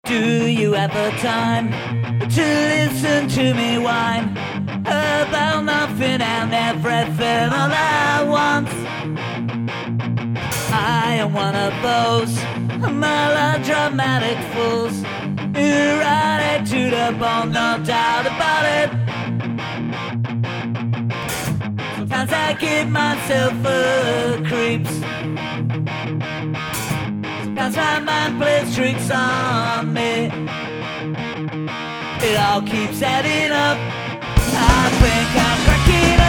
Do you have the time to listen to me whine about nothing and everything all at once? I am one of those melodramatic fools who ride it to the bone, no doubt about it. Sometimes I give myself the creeps. Sometimes my mind plays tricks on me. It all keeps adding up. I think I'm cracking up.